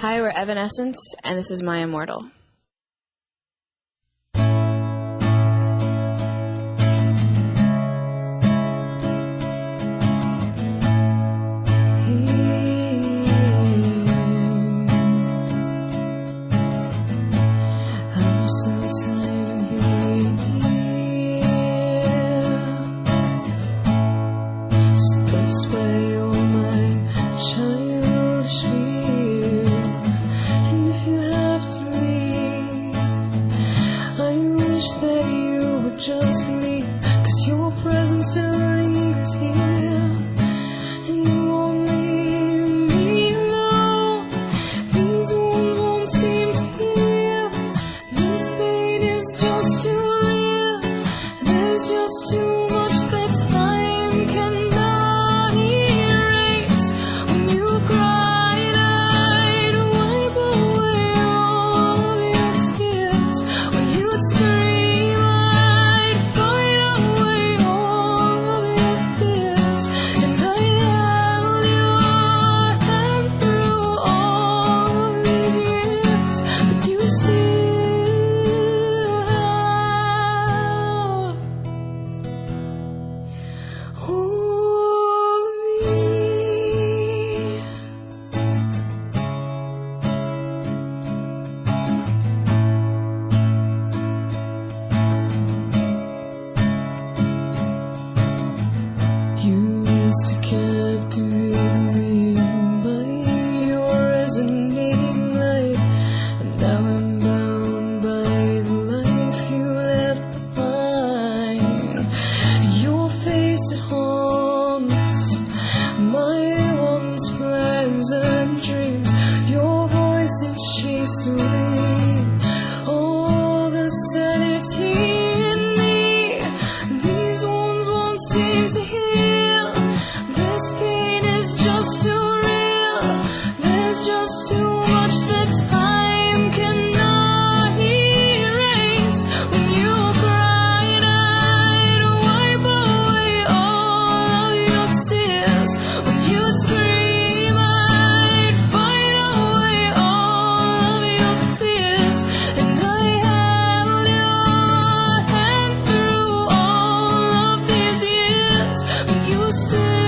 Hi, we're Evanescence, and this is My Immortal. I'm so tired of being here. So place away all my childish fear. And if you have to leave, I wish that you would just leave, 'cause your presence still lingers here. And you won't leave me alone. These wounds won't seem to heal. This pain is just too real. There's just too much that time cannot erase. When you cried, I'd wipe away all of your tears. When you'd scream, I'd fight away all of your fears. And I held your hand through all of these years. But you still have all of me. You used to captivate me by your resonating light, and now I'm bound by the life you left behind. Your face, it haunts my once pleasant dreams. Your voice, it chased away all the sanity in me. These wounds won't seem to heal. This pain is just too real. There's just too much that time cannot erase. When you cried, I'd wipe away all of your tears. When you'd scream, I'd fight away all of your fears. And I held your hand through all of these years. But you still